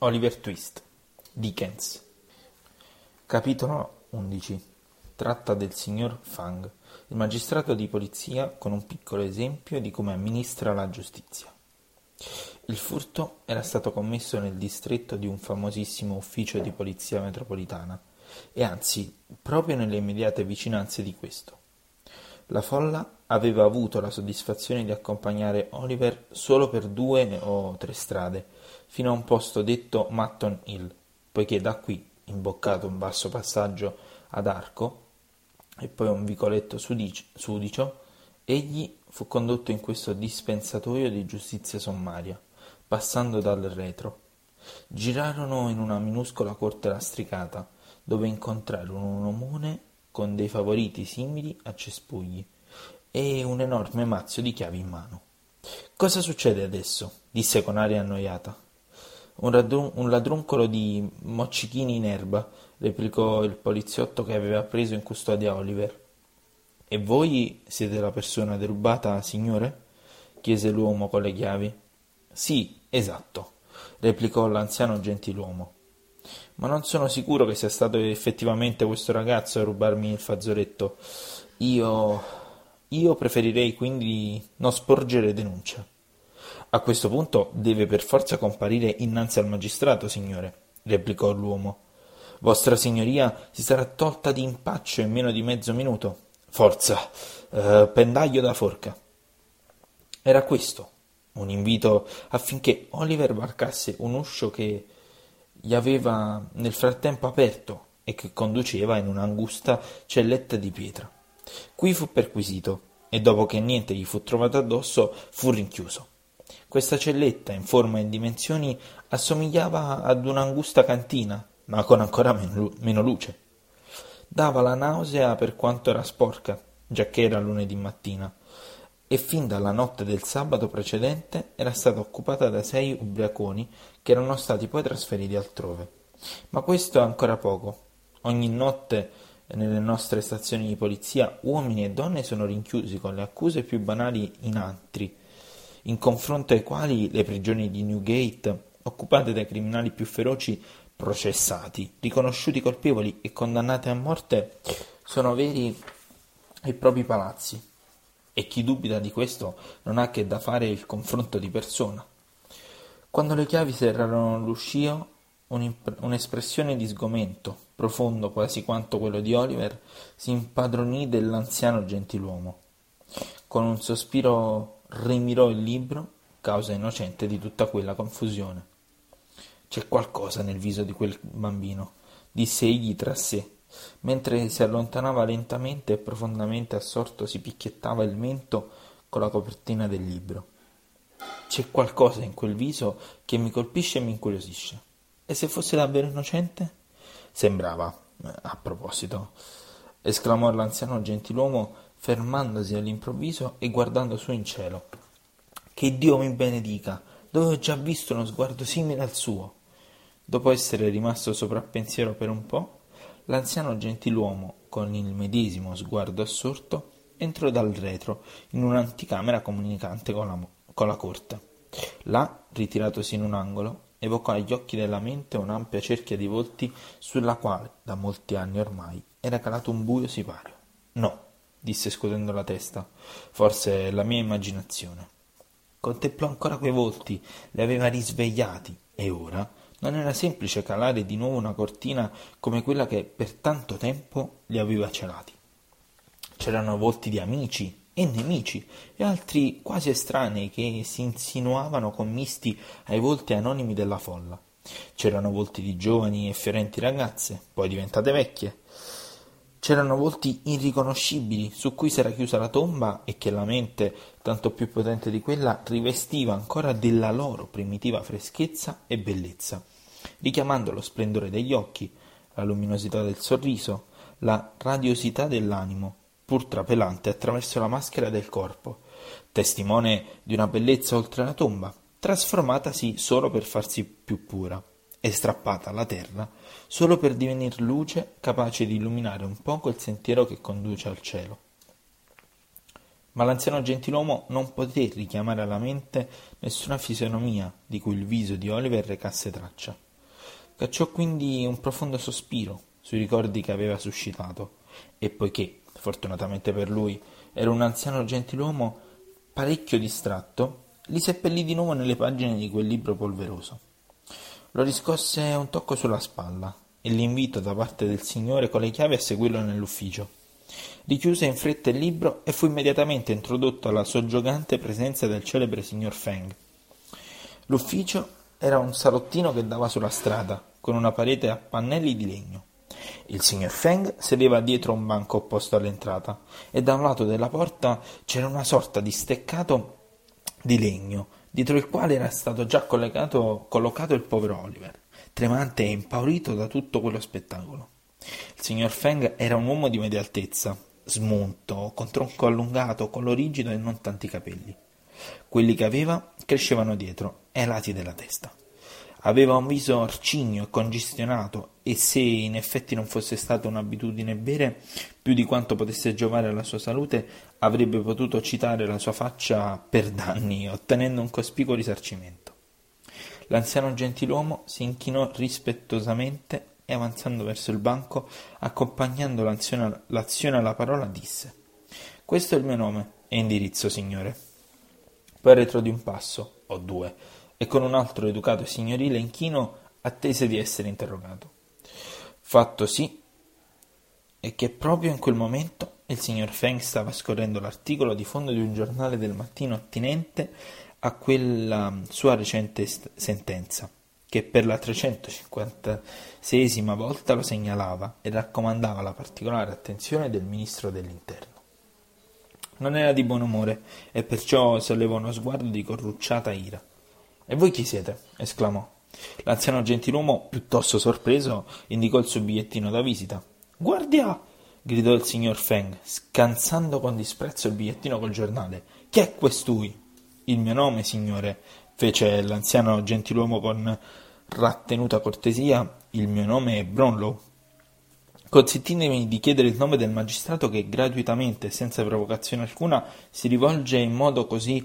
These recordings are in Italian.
Oliver Twist, Dickens. Capitolo 11. Tratta del signor Fang, il magistrato di polizia, con un piccolo esempio di come amministra la giustizia. Il furto era stato commesso nel distretto di un famosissimo ufficio di polizia metropolitana, e anzi proprio nelle immediate vicinanze di questo. La folla aveva avuto la soddisfazione di accompagnare Oliver solo per 2 o 3 strade, fino a un posto detto Mutton Hill, poiché da qui, imboccato un basso passaggio ad arco e poi un vicoletto sudicio, egli fu condotto in questo dispensatoio di giustizia sommaria, passando dal retro. Girarono in una minuscola corte lastricata, dove incontrarono un omone con dei favoriti simili a cespugli e un enorme mazzo di chiavi in mano. «Cosa succede adesso?» disse con aria annoiata. Un ladruncolo di moccichini in erba», replicò il poliziotto che aveva preso in custodia Oliver. «E voi siete la persona derubata, signore?» chiese l'uomo con le chiavi. «Sì, esatto», replicò l'anziano gentiluomo. «Ma non sono sicuro che sia stato effettivamente questo ragazzo a rubarmi il fazzoletto. Io preferirei quindi non sporgere denuncia». «A questo punto deve per forza comparire innanzi al magistrato, signore», replicò l'uomo. «Vostra signoria si sarà tolta di impaccio in meno di mezzo minuto. Forza, pendaglio da forca». Era questo un invito affinché Oliver varcasse un uscio che gli aveva nel frattempo aperto e che conduceva in un'angusta celletta di pietra. Qui fu perquisito e dopo che niente gli fu trovato addosso fu rinchiuso. Questa celletta, in forma e dimensioni, assomigliava ad un'angusta cantina, ma con ancora meno luce. Dava la nausea per quanto era sporca, giacché era lunedì mattina, e fin dalla notte del sabato precedente era stata occupata da 6 ubriaconi che erano stati poi trasferiti altrove. Ma questo è ancora poco. Ogni notte nelle nostre stazioni di polizia uomini e donne sono rinchiusi con le accuse più banali in antri, in confronto ai quali le prigioni di Newgate, occupate dai criminali più feroci, processati, riconosciuti colpevoli e condannati a morte, sono veri e propri palazzi. E chi dubita di questo non ha che da fare il confronto di persona. Quando le chiavi serrarono l'uscio, un'espressione di sgomento, profondo quasi quanto quello di Oliver, si impadronì dell'anziano gentiluomo. Con un sospiro rimirò il libro, causa innocente di tutta quella confusione. «C'è qualcosa nel viso di quel bambino», disse egli tra sé, mentre si allontanava lentamente e profondamente assorto si picchiettava il mento con la copertina del libro. «C'è qualcosa in quel viso che mi colpisce e mi incuriosisce. E se fosse davvero innocente?» «Sembrava, a proposito», esclamò l'anziano gentiluomo fermandosi all'improvviso e guardando su in cielo. «Che Dio mi benedica! Dove ho già visto uno sguardo simile al suo!» Dopo essere rimasto soprappensiero per un po', l'anziano gentiluomo, con il medesimo sguardo assorto, entrò dal retro in un'anticamera comunicante con la corte. Là, ritiratosi in un angolo, evocò agli occhi della mente un'ampia cerchia di volti sulla quale, da molti anni ormai, era calato un buio sipario. «No», disse scotendo la testa, «forse è la mia immaginazione». Contemplò ancora quei volti, li aveva risvegliati, e ora non era semplice calare di nuovo una cortina come quella che per tanto tempo li aveva celati. C'erano volti di amici e nemici e altri quasi estranei che si insinuavano commisti ai volti anonimi della folla. C'erano volti di giovani e fiorenti ragazze, poi diventate vecchie. C'erano volti irriconoscibili su cui s'era chiusa la tomba e che la mente, tanto più potente di quella, rivestiva ancora della loro primitiva freschezza e bellezza, richiamando lo splendore degli occhi, la luminosità del sorriso, la radiosità dell'animo, pur trapelante attraverso la maschera del corpo, testimone di una bellezza oltre la tomba, trasformatasi solo per farsi più pura, e strappata alla terra solo per divenir luce capace di illuminare un poco il sentiero che conduce al cielo. Ma l'anziano gentiluomo non poté richiamare alla mente nessuna fisionomia di cui il viso di Oliver recasse traccia. Cacciò quindi un profondo sospiro sui ricordi che aveva suscitato, e poiché, fortunatamente per lui, era un anziano gentiluomo parecchio distratto, li seppellì di nuovo nelle pagine di quel libro polveroso. Lo riscosse un tocco sulla spalla e l'invito da parte del signore con le chiavi a seguirlo nell'ufficio. Richiuse in fretta il libro e fu immediatamente introdotto alla soggiogante presenza del celebre signor Feng. L'ufficio era un salottino che dava sulla strada, con una parete a pannelli di legno. Il signor Feng sedeva dietro un banco opposto all'entrata e da un lato della porta c'era una sorta di steccato di legno, dietro il quale era stato già collocato il povero Oliver, tremante e impaurito da tutto quello spettacolo. Il signor Feng era un uomo di media altezza, smunto, con tronco allungato, collo rigido e non tanti capelli. Quelli che aveva crescevano dietro, ai lati della testa. Aveva un viso arcigno e congestionato, e se in effetti non fosse stata un'abitudine bere più di quanto potesse giovare alla sua salute, avrebbe potuto citare la sua faccia per danni, ottenendo un cospicuo risarcimento. L'anziano gentiluomo si inchinò rispettosamente e, avanzando verso il banco, accompagnando l'azione alla parola, disse: «Questo è il mio nome e indirizzo, signore». Poi arretrò di un passo, o due, e con un altro educato e signorile inchino attese di essere interrogato. Fatto sì, e che proprio in quel momento il signor Feng stava scorrendo l'articolo di fondo di un giornale del mattino attinente a quella sua recente sentenza, che per la 356esima volta lo segnalava e raccomandava la particolare attenzione del ministro dell'interno. Non era di buon umore e perciò sollevò uno sguardo di corrucciata ira. «E voi chi siete?» esclamò. L'anziano gentiluomo, piuttosto sorpreso, indicò il suo bigliettino da visita. «Guardia!» gridò il signor Feng, scansando con disprezzo il bigliettino col giornale. «Chi è questui?» «Il mio nome, signore», fece l'anziano gentiluomo con rattenuta cortesia. «Il mio nome è Brownlow». «Consentitemi di chiedere il nome del magistrato che gratuitamente e senza provocazione alcuna si rivolge in modo così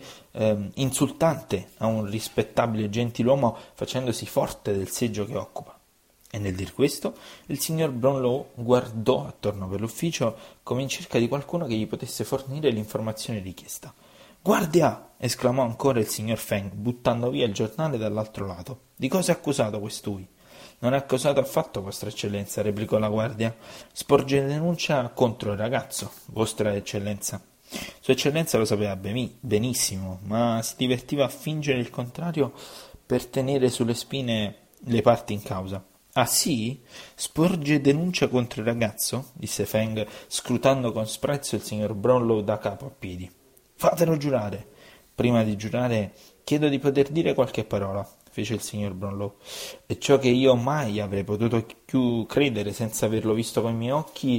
insultante a un rispettabile gentiluomo facendosi forte del seggio che occupa». E nel dir questo il signor Brownlow guardò attorno per l'ufficio come in cerca di qualcuno che gli potesse fornire l'informazione richiesta. «Guardia!» esclamò ancora il signor Feng, buttando via il giornale dall'altro lato. «Di cosa è accusato questui?» «Non è accusato affatto, vostra eccellenza», replicò la guardia. «Sporge denuncia contro il ragazzo, vostra eccellenza». Sua eccellenza lo sapeva benissimo, ma si divertiva a fingere il contrario per tenere sulle spine le parti in causa. «Ah sì? Sporge denuncia contro il ragazzo?» disse Feng, scrutando con sprezzo il signor Brownlow da capo a piedi. «Fatelo giurare». «Prima di giurare chiedo di poter dire qualche parola», fece il signor Brownlow, «e ciò che io mai avrei potuto più credere senza averlo visto con i miei occhi».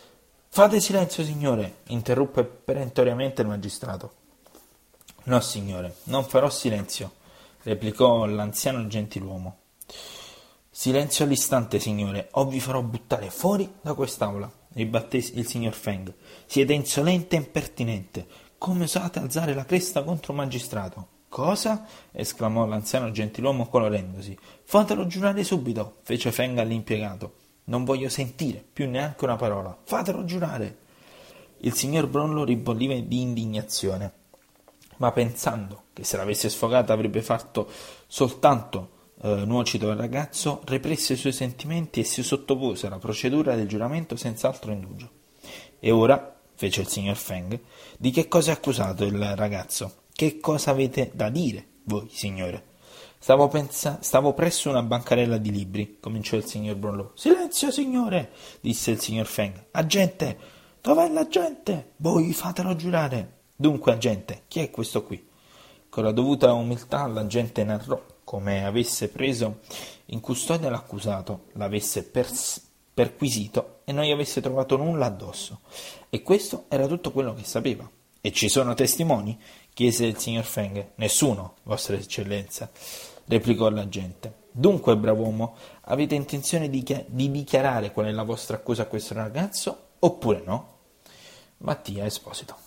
«Fate silenzio, signore», interruppe perentoriamente il magistrato. «No, signore, non farò silenzio», replicò l'anziano gentiluomo. «Silenzio all'istante, signore, o vi farò buttare fuori da quest'aula», ribatté il signor Feng. «Siete insolente e impertinente. Come osate alzare la cresta contro un magistrato?» «Cosa?» esclamò l'anziano gentiluomo colorendosi. «Fatelo giurare subito», fece Feng all'impiegato. «Non voglio sentire più neanche una parola. Fatelo giurare». Il signor Brownlow ribolliva di indignazione, ma pensando che se l'avesse sfogata avrebbe fatto soltanto nuocito al ragazzo, represse i suoi sentimenti e si sottopose alla procedura del giuramento senza altro indugio. «E ora», fece il signor Feng, «di che cosa è accusato il ragazzo? Che cosa avete da dire, voi, signore?» Stavo presso una bancarella di libri», cominciò il signor Brownlow. «Silenzio, signore!» disse il signor Feng. «Agente! Dov'è l'agente? Voi fatelo giurare!» «Dunque, agente, chi è questo qui?» Con la dovuta umiltà l'agente narrò come avesse preso in custodia l'accusato, l'avesse perquisito e non gli avesse trovato nulla addosso. E questo era tutto quello che sapeva. «E ci sono testimoni?» chiese il signor Feng. «Nessuno, vostra eccellenza», replicò l'agente. «Dunque, brav'uomo, avete intenzione di dichiarare qual è la vostra accusa a questo ragazzo, oppure no?» Mattia Esposito.